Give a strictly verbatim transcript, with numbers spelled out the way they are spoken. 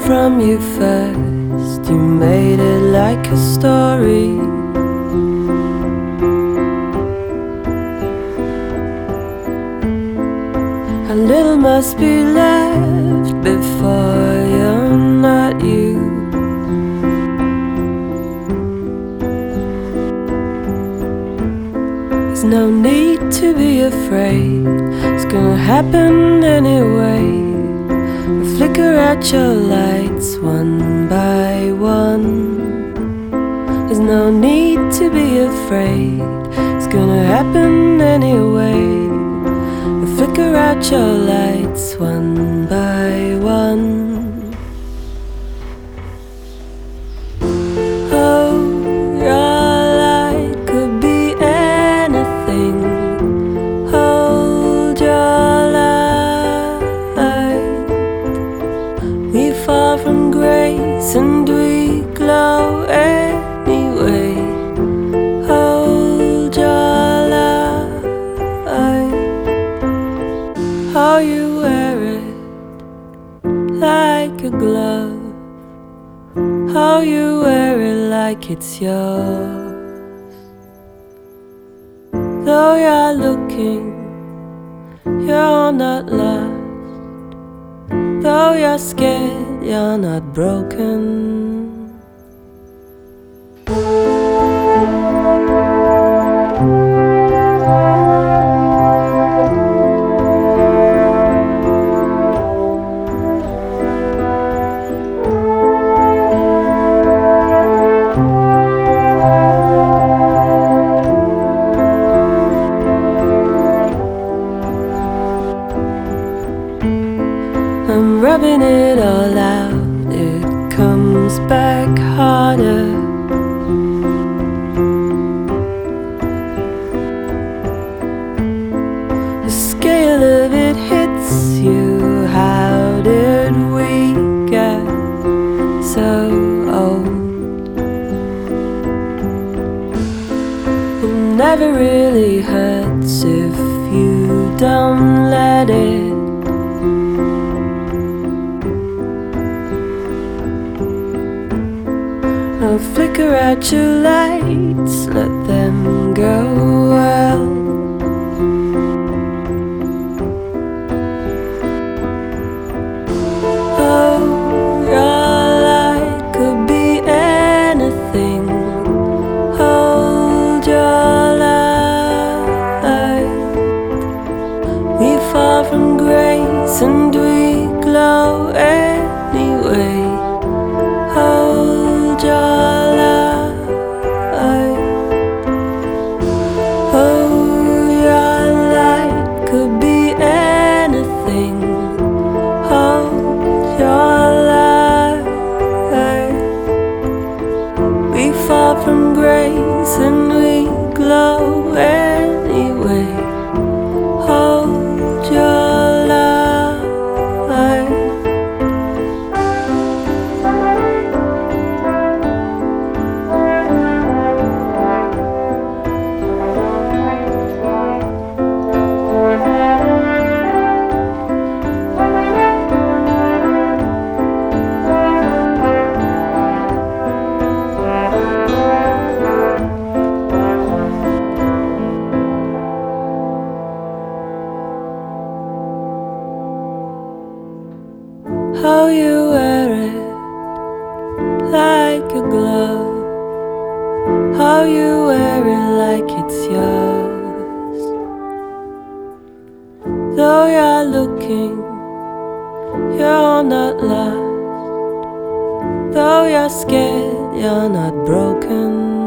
from you first. You made it like a story. A little must be left before you're not you. There's no need to be afraid, it's gonna happen anyway. We flicker at your lights one by one. There's no need to be afraid, it's gonna happen anyway. We flicker at your lights one by one. Oh, your light could be anything. Hold your light. We fall from grace and we glow anyway. Hold your light. How you wear it like a glove. How you wear it like it's yours. Though you're looking, you're not lost. Though you're scared, you're not broken. I'm rubbing it all out, it comes back harder. The scale of it hits you, how did we get so old? It never really hurts if you don't let it. I'll flicker at your lights, let them go well. Oh, your light could be anything. Hold your light. We fall from grace and we glow anyway. Hold your from grace and we glow anyway. Hold your light. How you wear it like a glove. How you wear it like it's yours. Though you're looking, you're not lost. Though you're scared, you're not broken.